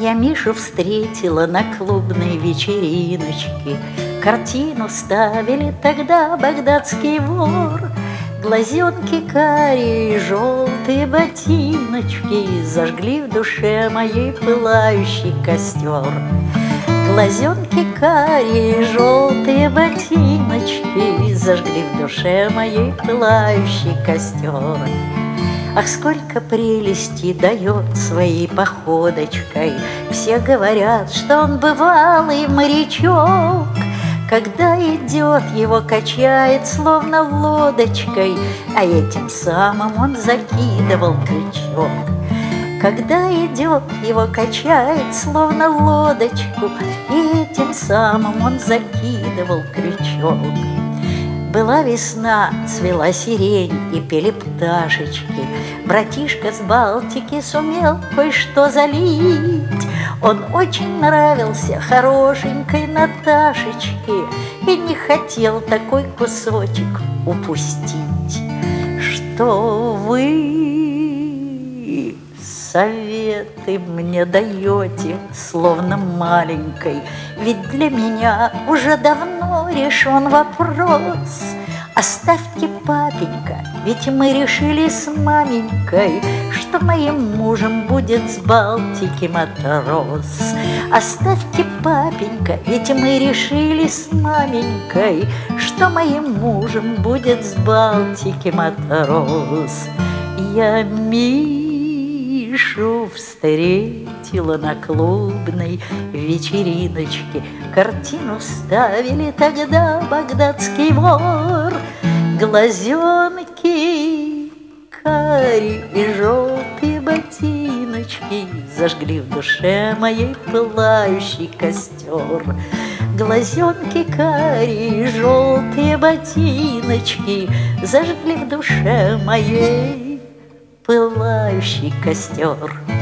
Я Мишу встретила на клубной вечериночке. Картину ставили тогда «Багдадский вор». Глазенки карие, желтые ботиночки зажгли в душе моей пылающий костер. Глазенки карие, желтые ботиночки зажгли в душе моей пылающий костер. Ах, сколько прелести дает своей походочкой! Все говорят, что он бывалый морячок. Когда идет, его качает словно лодочкой, а этим самым он закидывал крючок. Когда идет, его качает словно лодочку, и этим самым он закидывал крючок. Была весна, цвела сирень и пели пташечки. Братишка с Балтики сумел кое-что залить. Он очень нравился хорошенькой Наташечке и не хотел такой кусочек упустить. Что вы советы мне даете, словно маленькой, ведь для меня уже давно решен вопрос. Оставьте, папенька, ведь мы решили с маменькой, что моим мужем будет с Балтики матрос. Оставьте, папенька, ведь мы решили с маменькой, что моим мужем будет с Балтики матрос. Я Мишу встретила на клубной вечериночке. Картину ставили тогда «Багдадский вор». Глазенки карие и желтые ботиночки зажгли в душе моей пылающий костер. Глазенки карие и желтые ботиночки зажгли в душе моей пылающий костер.